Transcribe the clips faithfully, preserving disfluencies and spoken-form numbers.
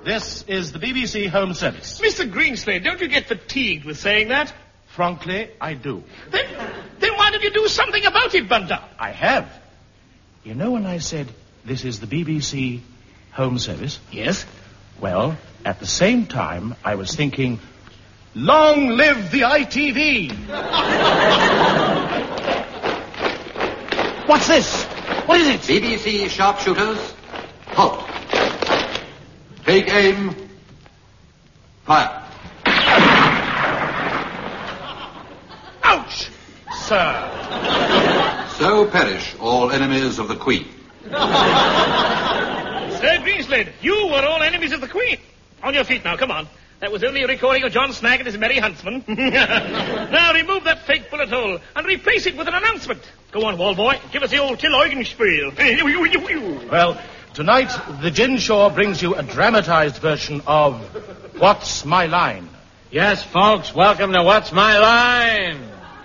This is the B B C Home Service. Mister Greenslade, don't you get fatigued with saying that? Frankly, I do. Then, then why did you do something about it, Bunter? I have. You know when I said this is the B B C Home Service? Yes. Well, at the same time, I was thinking, long live the I T V! What's this? What is it? B B C sharpshooters, halt. Take aim. Fire. Ouch! Sir. So perish all enemies of the Queen. Sir Greenslade, you were all enemies of the Queen. On your feet now, come on. That was only a recording of John Snag and his merry huntsman. Now remove that fake bullet hole and replace it with an announcement. Go on, Wallboy. Give us the old Till Eugenspiel. Well, tonight, the Ginshaw brings you a dramatized version of What's My Line? Yes, folks, welcome to What's My Line?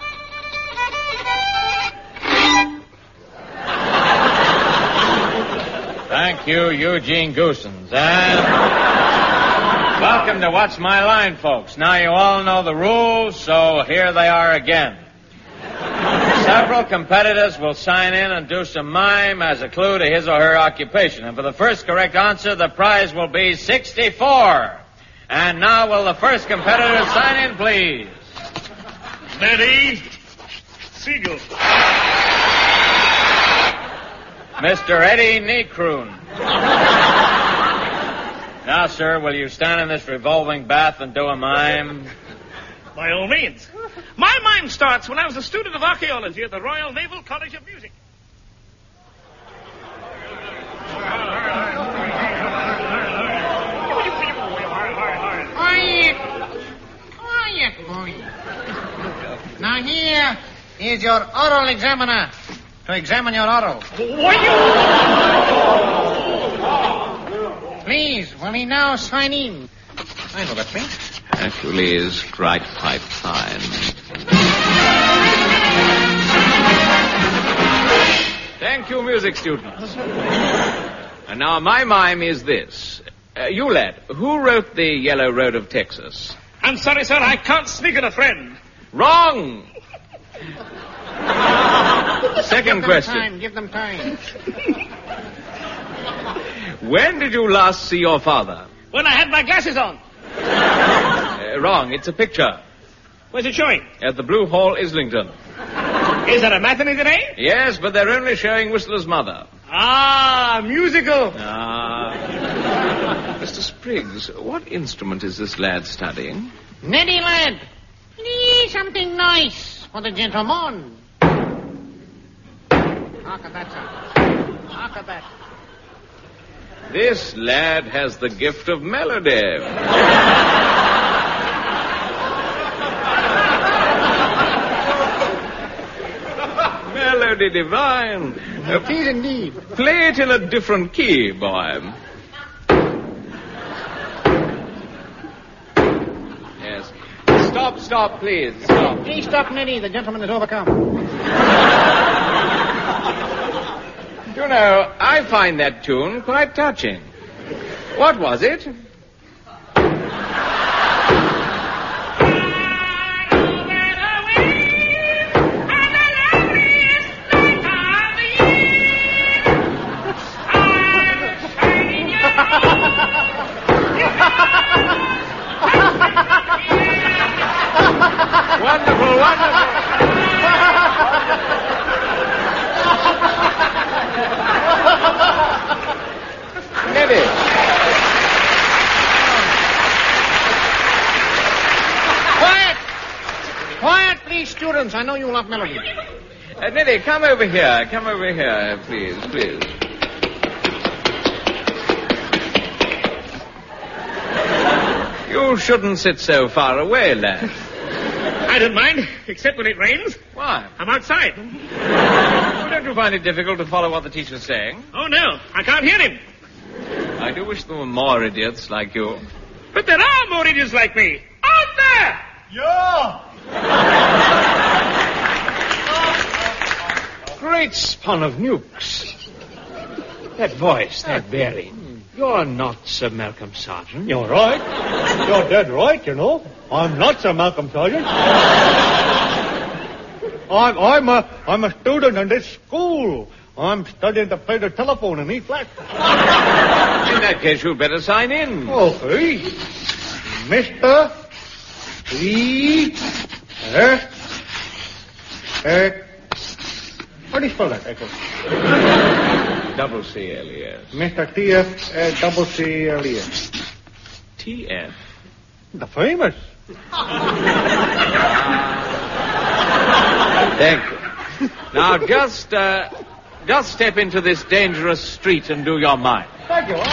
Thank you, Eugene Goosens. And welcome to What's My Line, folks. Now you all know the rules, so here they are again. Several competitors will sign in and do some mime as a clue to his or her occupation. And for the first correct answer, the prize will be sixty-four. And now will the first competitor sign in, please? Steady. Siegel. Mister Eddie Nekroon. Now, sir, will you stand in this revolving bath and do a mime? By all means. My mime starts when I was a student of archaeology at the Royal Naval College of Music. Quiet, boy. Now here is your oral examiner to examine your oral. Please, will he now sign in? I know that thing. Actually is strike pipe time. Thank you, music students. And now my mime is this. Uh, you lad, who wrote the Yellow Road of Texas? I'm sorry, sir, I can't speak on a friend. Wrong! Second Give them question. time, give them time. When did you last see your father? When I had my glasses on. Uh, wrong, it's a picture. Where's it showing? At the Blue Hall, Islington. Is that a matinee today? Yes, but they're only showing Whistler's Mother. Ah, musical. Ah. Mister Spriggs, what instrument is this lad studying? Neddy lad. Nee, something nice for the gentleman. Hark at that, sir. Hark at that. This lad has the gift of melody. Melody divine. It is indeed. Play it in a different key, boy. Yes. Stop, stop, please. Stop. Please stop, Neddy. The gentleman is overcome. You know, I find that tune quite touching. What was it? Wonderful, wonderful. Neddy. Quiet! Quiet, please, students. I know you love melody. Uh, Neddy, come over here. Come over here, please, please. You shouldn't sit so far away, lad. I don't mind, except when it rains. Why? I'm outside. Well, don't you find it difficult to follow what the teacher's saying? Oh, no, I can't hear him. I do wish there were more idiots like you. But there are more idiots like me. Out there! Yeah! Great spawn of nukes. That voice, that bearing. You're not Sir Malcolm Sargent. You're right. You're dead right, you know. I'm not Sir Malcolm Sargent. I'm, I'm, a, I'm a student in this school. I'm studying to play the telephone in E flat. In that case, you'd better sign in. Okay. Mister E. S. X. How do you spell that, Echo? Double C L E S. Mister T F. Uh, double C L E S. T F. The famous. Thank you. Now, just, uh, just step into this dangerous street and do your mime. Thank you.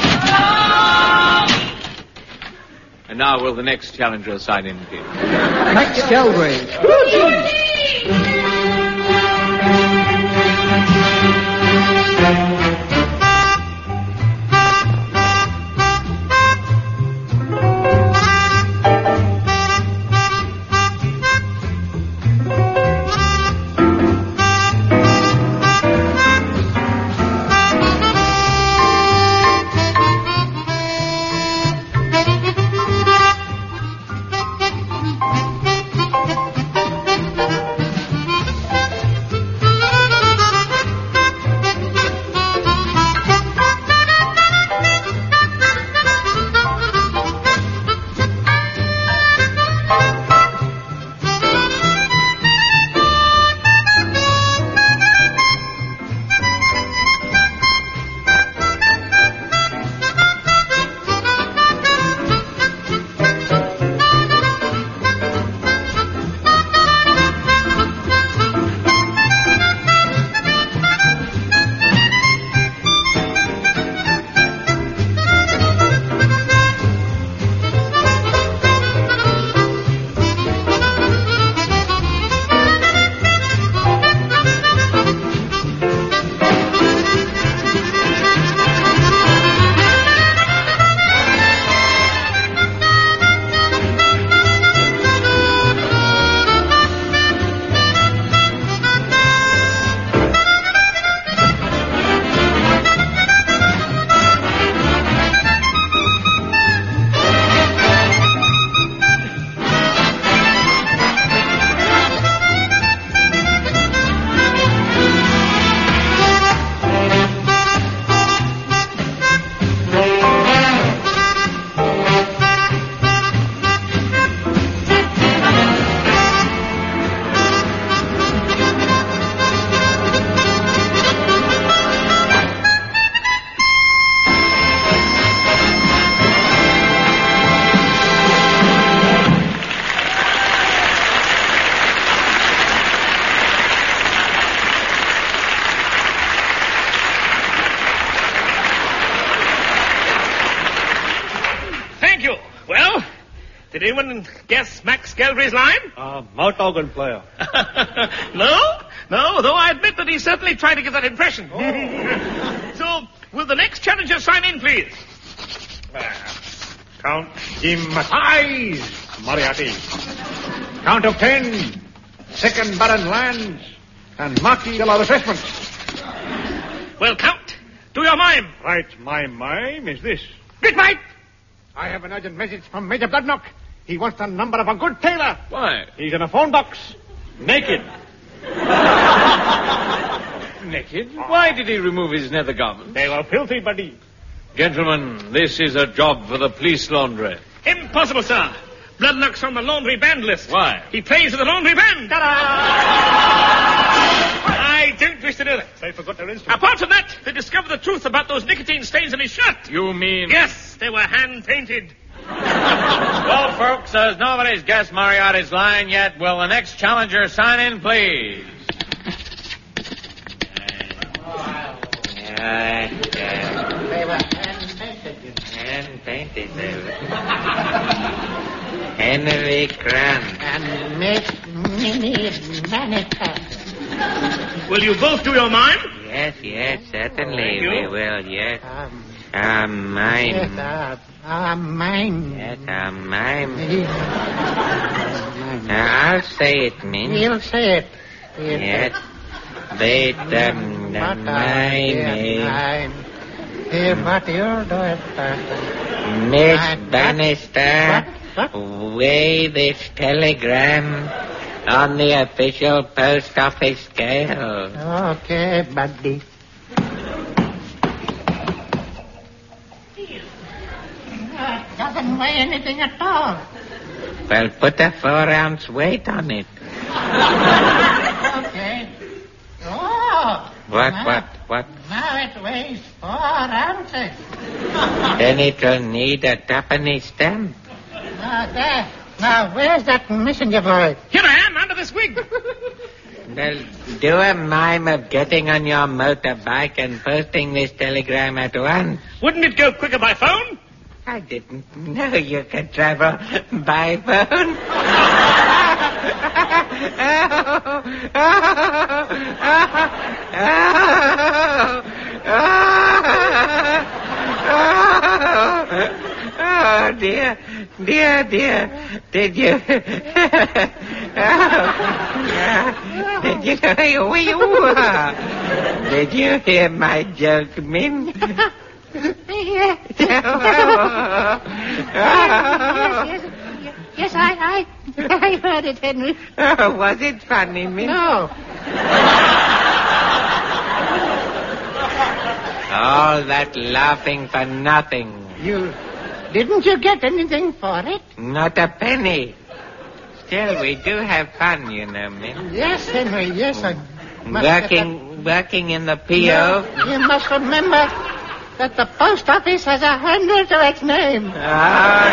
And now will the next challenger sign in, please? Max Galbraith. Did anyone guess Max Galbraith's line? Uh, mouth organ player. No? No, though I admit that he certainly tried to give that impression. Oh. So, will the next challenger sign in, please? Uh, Count Immatais, Moriarty. Count of ten. Second Baron lands. And Marquis de la Refreshment. Well, Count, do your mime. Right, my mime is this. Bit mate! I have an urgent message from Major Bloodnock. He wants the number of a good tailor. Why? He's in a phone box. Naked. Naked? Why did he remove his nether garments? They were filthy, buddy. Gentlemen, this is a job for the police laundry. Impossible, sir. Bloodnock's on the laundry band list. Why? He plays with the laundry band. I don't wish to do that. They forgot their instrument. Apart from that, they discovered the truth about those nicotine stains in his shirt. You mean... Yes, they were hand-painted. Well, folks, as nobody's guessed Moriarty's line yet, will the next challenger sign in, please? They were hand-painted. Hand-painted, they were. Henry Grant. And Miss Minnie Manicat. Will you both do your mime? Yes, yes, certainly you. we will, yes. Um, Ah, mine. yes, uh, uh, mine. Yes, ah, mine. Mine. Now, I'll say it, Min. He'll say it. He'll Yes. But, um, the But, uh, mine yes, is... mine. Here, what you do it, Miss Uh, Bannister, what? weigh this telegram on the official post office scale. Okay, buddy. Uh, doesn't weigh anything at all. Well, put a four-ounce weight on it. Okay. Oh. What, now, what, what? Now it weighs four ounces. Then it'll need a twopenny stamp. Now, there. Now, where's that messenger boy? Here I am, under this wig. Well, do a mime of getting on your motorbike and posting this telegram at once. Wouldn't it go quicker by phone? I didn't know you could travel by phone. Oh, dear, dear, dear. Did you... Did you... Did you hear my joke, Min? yes, yes, yes, yes, I, I, I heard it, Henry. Oh, was it funny, Min? No. All that laughing for nothing. You, didn't you get anything for it? Not a penny. Still, we do have fun, you know, Min. Yes, Henry, yes, I must Working, working in the P O. No, you must remember that the post office has a handle to its name. Ah,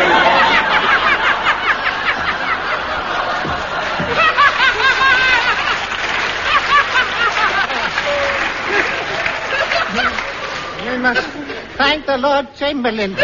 We must thank the Lord Chamberlain.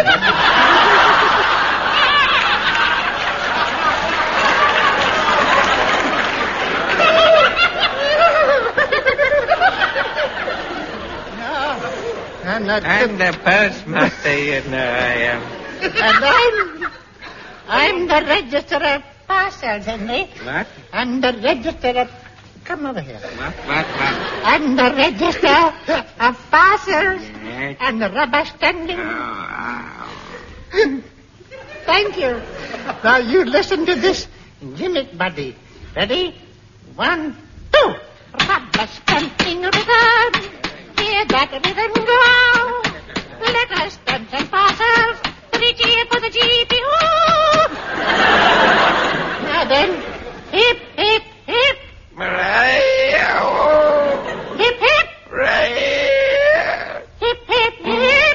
And, uh, I'm the postmaster, you know I am. and I'm, I'm the registrar of parcels, Henry. What? I'm the registrar of... Come over here. What, what, what? I'm the registrar of parcels Yes. and the rubber standing. Oh, Thank you. Now you listen to this gimmick, buddy. Ready? One, two. Rubber stamping rhythm. Hear that rhythm go. Let us stamps and parcels. Three cheer for the G P. Now then, hip, hip, hip. Hip, hip. Hip, hip, hip.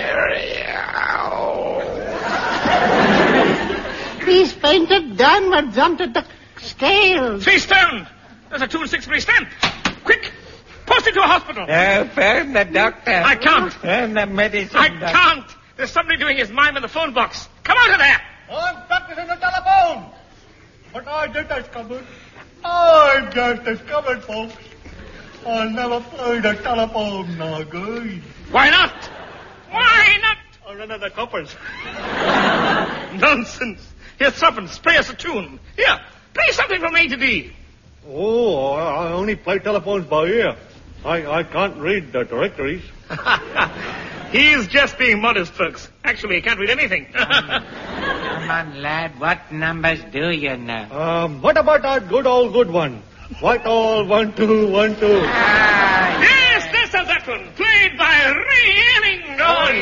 He's painted downwards onto the scales. Three stone. There's a two and sixpenny stamp. Quick, post it to a hospital. Uh, phone the doctor. I can't. Phone the medicine I doctor. can't. There's somebody doing his mime in the phone box. Come out of there. I'm practicing the telephone. But I just discovered. I just discovered, folks. I'll never play the telephone now again. Why not? Why not? Or another coppers. Nonsense. Here's Tuppence. Play us a tune. Here, play something from A to D. Oh, I I only play telephones by ear. I, I can't read the directories. He's just being modest, folks. Actually, he can't read anything. Come on, lad. What numbers do you know? Um, what about that good old good one? Whitehall, one, two, one, two. Ah, Yes, that's that one. Played by Ray Ellington.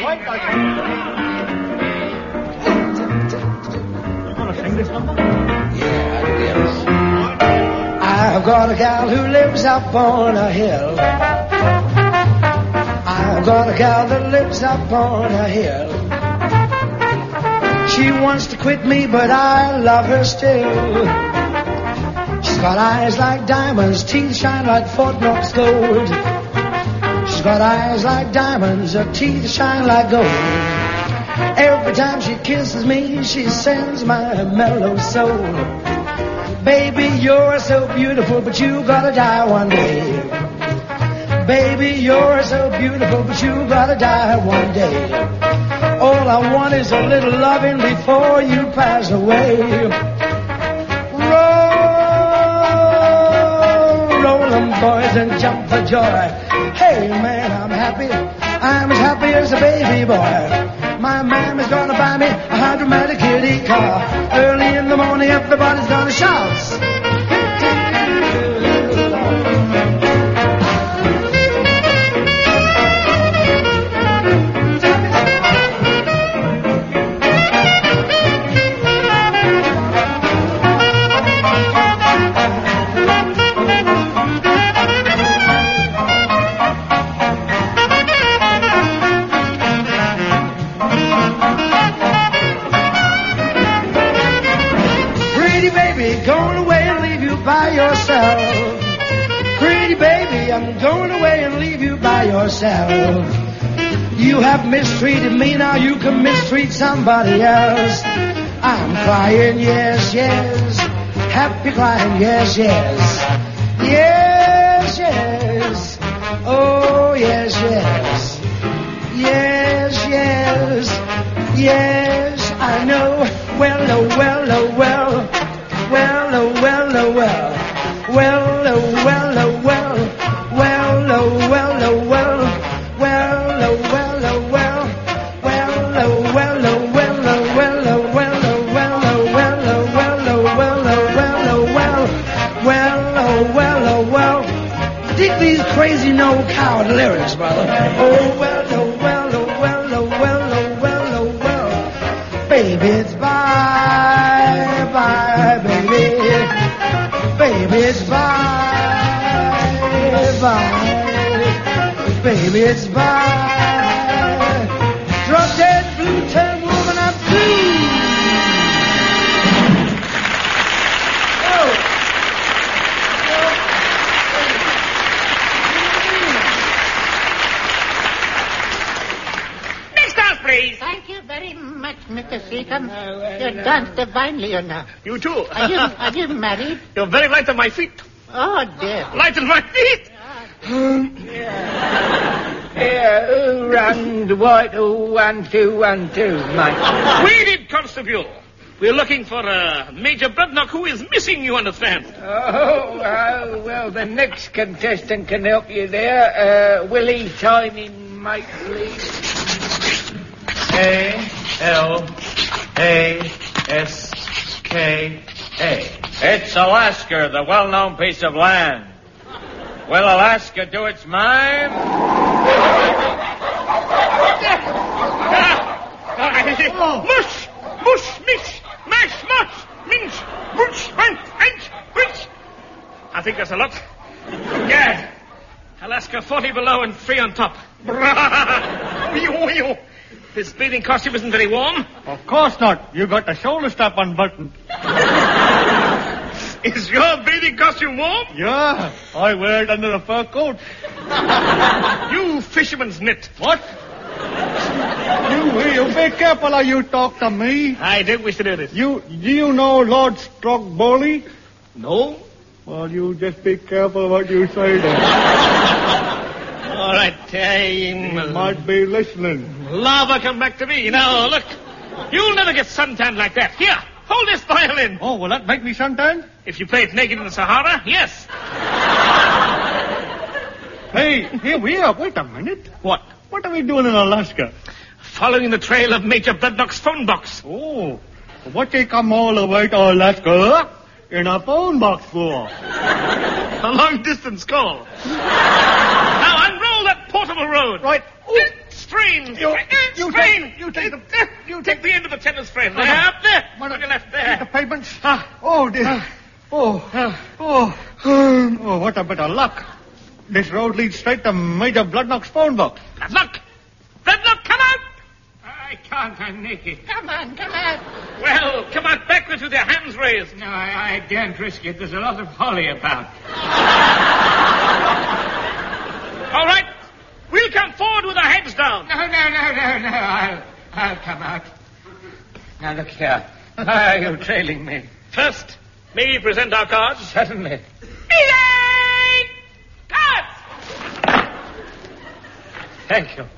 You want to sing this number? I've got a gal who lives up on a hill. I've got a gal that lives up on a hill. She wants to quit me, but I love her still. She's got eyes like diamonds, teeth shine like Fort Knox gold. She's got eyes like diamonds, her teeth shine like gold. Every time she kisses me, she sends my mellow soul. Baby, you're so beautiful, but you gotta die one day. Baby, you're so beautiful, but you gotta die one day. All I want is a little loving before you pass away. Roll, roll 'em boys and jump for joy. Hey man, I'm happy. I'm as happy as a baby boy. My mama's gonna buy me a hydromatic kitty car. Early in the morning, everybody's gonna shout. By yourself. Pretty baby, I'm going away and leave you by yourself. You have mistreated me, now you can mistreat somebody else. I'm crying, yes, yes. Happy crying, yes, yes. Yes, yes. Oh, yes, yes. Yes, yes. Yes, I know. Well, oh, well, oh, well. Well, oh, well, oh, well. Well, oh, well, oh, well. Well, oh, well, oh, well. Well, oh, well, oh, well. Well, oh, well, oh, well, oh, well, oh, well, oh, well, oh, well, oh, well, oh, well, oh, well, oh, well. Well, oh, well, oh, well. Dig these crazy no-coward lyrics, brother. Oh, well, oh, well, oh, well, oh, well, oh, well, oh, well. Baby, it's bye, bye, baby. Baby, it's bye, bye. Baby, it's bye. Drop dead blue, turn woman up blue. Next dance, please. Thank you very much, Mister Seacombe. You danced divinely enough. You too. Are you, are you married? You're very light on my feet. Oh, dear. Light on my feet? Here, who rang what? Who, one, two, one, two, mate. We did, Constable. We're looking for uh, Major Bloodnock, who is missing, you understand. Oh, oh, well, the next contestant can help you there. Uh, will he sign in, mate, please? A L A S K A. It's Alaska, the well-known piece of land. Will Alaska do its mime? Mush! Mush! Mish! Mash! Mush! Minch! Mush! Hunt! Hunch! Hunch! I think that's a lot. Yeah. Alaska forty below and three on top. This bathing costume isn't very warm. Of course not. You got the shoulder strap unbuttoned. Is your bathing costume warm? Yeah, I wear it under a fur coat. You fisherman's mitt. What? You, you be careful how you talk to me. I don't wish to do this. You, do you know Lord Strogboli? No. Well, you just be careful what you say then. All right, You I'm... might be listening. Lava come back to me. Now, look. You'll never get suntanned like that. Here, hold this violin. Oh, will that make me suntan? If you play it naked in the Sahara, yes. Hey, here we are. Wait a minute. What? What are we doing in Alaska? Following the trail of Major Bloodnock's phone box. Oh, what they come all the way to Alaska in a phone box for? A long-distance call. Now, unroll that portable road. Right. Ooh. Strain. You- you strain. take- you take the- You take the end of the tennis frame. There, Uh-huh. up there. What On a- your left Hit there. the pavement. Oh, dear. Oh, oh, oh, what a bit of luck. This road leads straight to Major Bloodnock's phone box. Bloodnock. Bloodnock, come out. I can't, I'm naked. Come on, come on. Well, come out backwards with your hands raised. No, I, I daren't risk it. There's a lot of holly about. All right. We'll come forward with our heads down. No, no, no, no, no. I'll, I'll come out. Now, look here. Why are you trailing me? First, may we present our cards? Certainly. Easy! Cards! Thank you.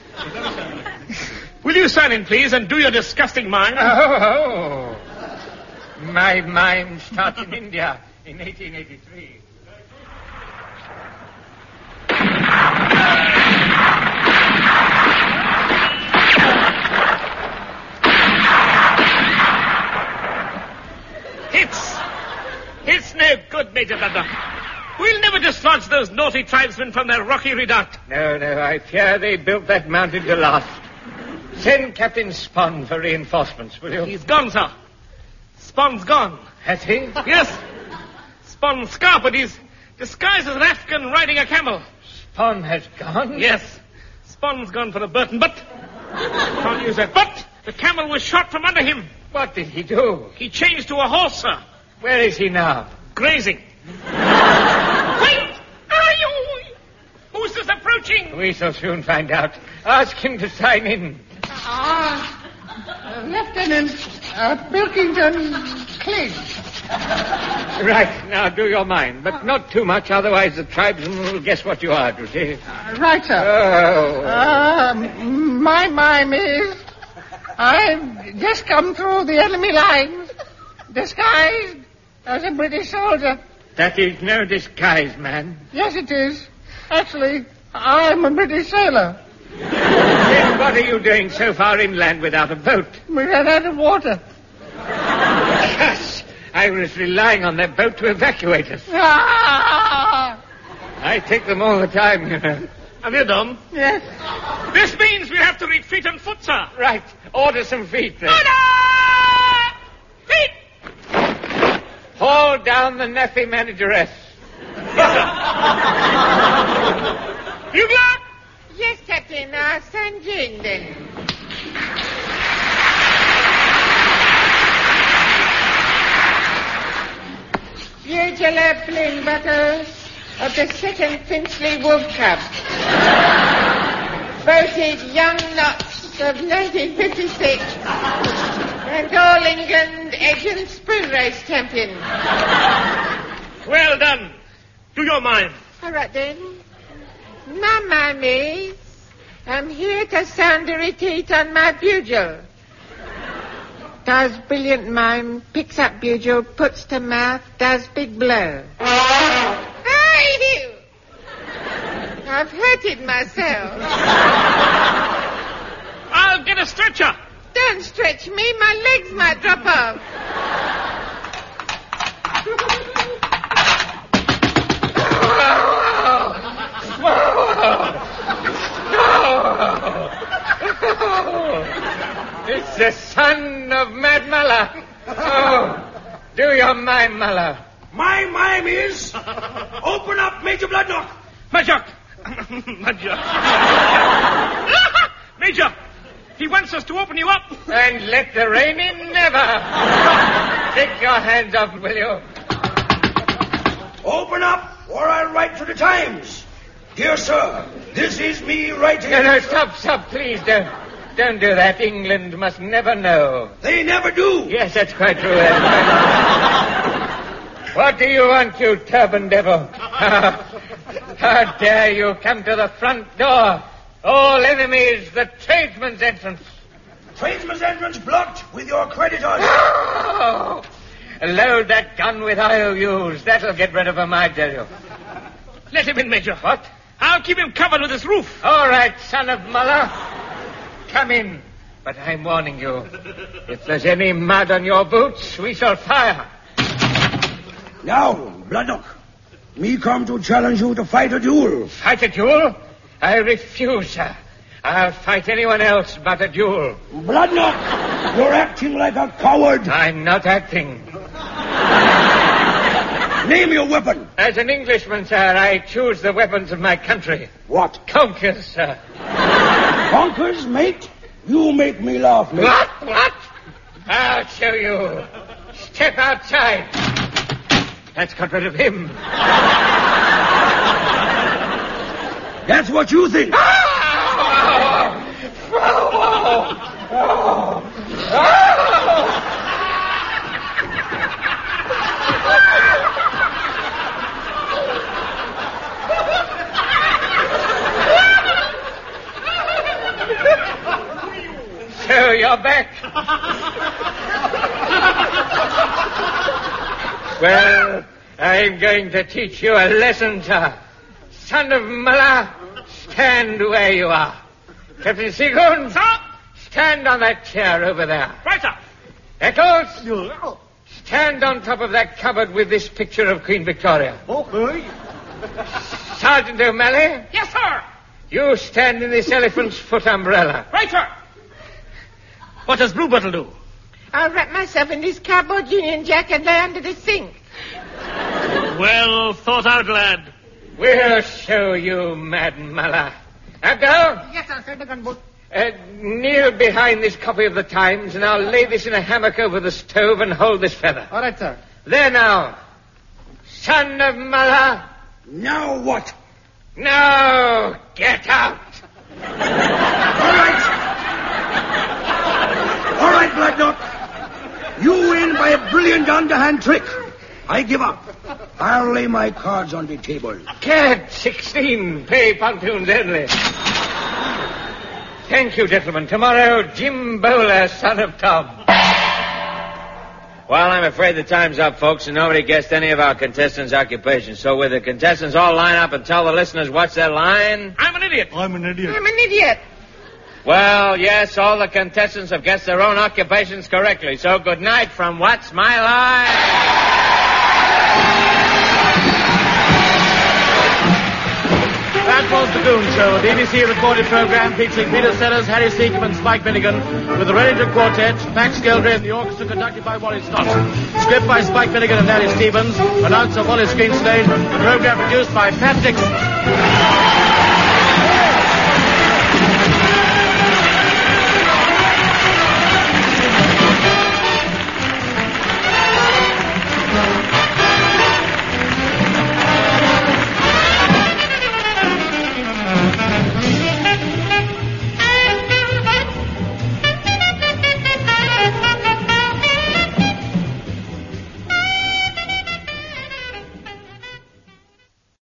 Will you sign in, please, and do your disgusting mime? Oh, oh. My mime starts in India in eighteen eighty-three. good, Major Bloodlock. We'll never dislodge those naughty tribesmen from their rocky redoubt. No, no, I fear they built that mountain to last. Send Captain Spon for reinforcements, will you? He's gone, sir. Spon's gone. Has he? Yes. Spon Scarped, he's disguised as an Afghan riding a camel. Spon has gone? Yes. Spon's gone for a Burton, but... Can't use that. But the camel was shot from under him. What did he do? He changed to a horse, sir. Where is he now? Grazing. Wait! Are you... Who's this approaching? We shall soon find out. Ask him to sign in. Ah, uh, Lieutenant uh, Pilkington Clegg. Right, now do your mind, but not too much, otherwise the tribesmen will guess what you are, do they? Uh, right, sir. Oh. Uh, my mime is... I've just come through the enemy lines, disguised as a British soldier. That is no disguise, man. Yes, it is. Actually, I'm a British sailor. Then what are you doing so far inland without a boat? We ran out of water. Yes, I was relying on that boat to evacuate us. Ah! I take them all the time, you know. Have you done? Yes. This means we have to retreat on foot, sir. Right. Order some feet, then. Order! Feet! Haul down the Naffy manageress. Bugler! Yes, Captain. I'll send you in, then. Bugler Plain Butters of the second Finchley Wolf Cub. Voted Young Knots of nineteen fifty-six. And All England Edge and Spoon Race Champion. Well done. Do your mind. All right, then. My mime is, I'm here to sound a retreat on my bugle. Does brilliant mime, picks up bugle, puts to mouth, does big blow. Hey! I've hurted myself. I'll get a stretcher. Don't stretch me, my legs might drop off. It's the son of Mad Muller. Oh, do your mime, Muller. My mime is... Open up, Major Bloodlock. Major. Major. Major. He wants us to open you up. And let the rain in never. Take your hands off, will you? Open up, or I'll write to the Times. Dear sir, this is me writing... No, no, stop, stop, please. Don't, don't do that. England must never know. They never do. Yes, that's quite true. That's quite true. What do you want, you turban devil? How dare you come to the front door? All enemies, the tradesman's entrance. Tradesman's entrance blocked with your creditors. Oh! Load that gun with I O Us. That'll get rid of him, I tell you. Let him in, Major. What? I'll keep him covered with this roof. All right, son of Muller. Come in. But I'm warning you. If there's any mud on your boots, we shall fire. Now, Bloodlock, me come to challenge you to fight a duel. Fight a duel? I refuse, sir. I'll fight anyone else but a duel. Bloodlock, you're acting like a coward. I'm not acting. Name your weapon. As an Englishman, sir, I choose the weapons of my country. What? Conkers, sir. Conkers, mate? You make me laugh, mate. What? What? I'll show you. Step outside. That's got rid of him. That's what you think. Oh! Oh! Oh! Oh! So you're back. Well, I'm going to teach you a lesson, sir. Son of Muller, stand where you are. Captain Seagoon, sir, stand on that chair over there. Right, sir. Eccles, stand on top of that cupboard with this picture of Queen Victoria. Okay. Sergeant O'Malley, Yes, sir. you stand in this elephant's foot umbrella. Right, sir. What does Bluebottle do? I'll wrap myself in this cardboard Union Jack and lay under the sink. Well thought out, lad. We'll show you, Mad Mullah. Abdul, Yes, sir, sir, the gunboat. uh, kneel behind this copy of the Times, and I'll lay this in a hammock over the stove and hold this feather. All right, sir. There now. Son of Mullah. Now what? Now, get out. All right. All right, Bloodnut. You win by a brilliant underhand trick. I give up. I'll lay my cards on the table. Cat sixteen, pay pontoons only. Thank you, gentlemen. Tomorrow, Jim Bowler, son of Tom. Well, I'm afraid the time's up, folks, and nobody guessed any of our contestants' occupations. So will the contestants all line up and tell the listeners what's their line? I'm an idiot. I'm an idiot. I'm an idiot. Well, yes, all the contestants have guessed their own occupations correctly. So good night from What's My Line? That was The Goon Show, a B B C recorded program featuring Peter Sellers, Harry Seacombe and Spike Finnegan, with the Reddington Quartet, Max Geldray and the orchestra conducted by Wally Scott. Script by Spike Finnegan and Larry Stevens. Announcer Wallace Greenslade. The program produced by Pat Dixon.